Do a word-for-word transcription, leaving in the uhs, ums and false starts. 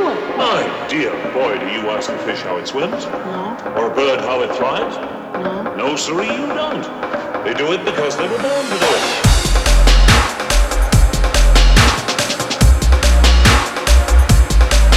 do it? My dear boy, do you ask a fish how it swims? No. Or a bird how it flies? No. No, sirree, you don't. They do it because they were born to do it.